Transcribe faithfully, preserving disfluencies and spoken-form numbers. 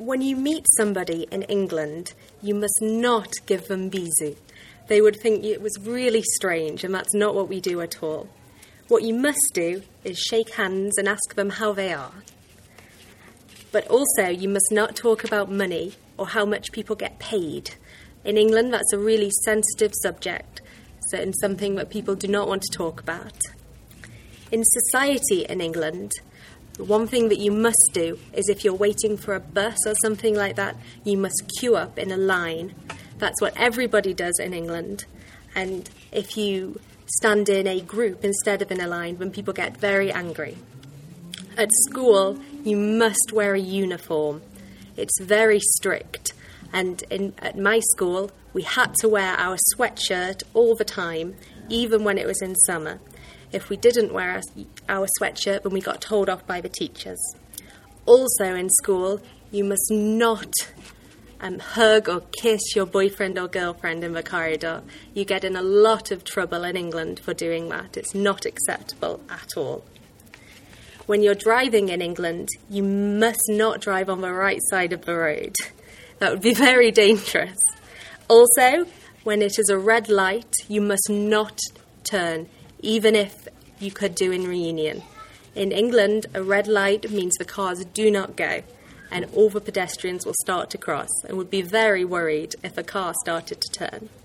when you meet somebody in England, you must not give them bisous. They would think it was really strange, and that's not what we do at all. What you must do is shake hands and ask them how they are. But also, you must not talk about money or how much people get paid. In England, that's a really sensitive subject, so it's something that people do not want to talk about. In society in England, the one thing that you must do is if you're waiting for a bus or something like that, you must queue up in a line. That's what everybody does in England. And if you stand in a group instead of in a line, then people get very angry. At school, you must wear a uniform. It's very strict. And in, at my school, we had to wear our sweatshirt all the time, even when it was in summer. If we didn't wear our sweatshirt, then we got told off by the teachers. Also in school, you must not um, hug or kiss your boyfriend or girlfriend in the corridor. You get in a lot of trouble in England for doing that. It's not acceptable at all. When you're driving in England, you must not drive on the right side of the road. That would be very dangerous. Also, when it is a red light, you must not turn, even if you could do in Reunion. In England, a red light means the cars do not go, and all the pedestrians will start to cross and would be very worried if a car started to turn.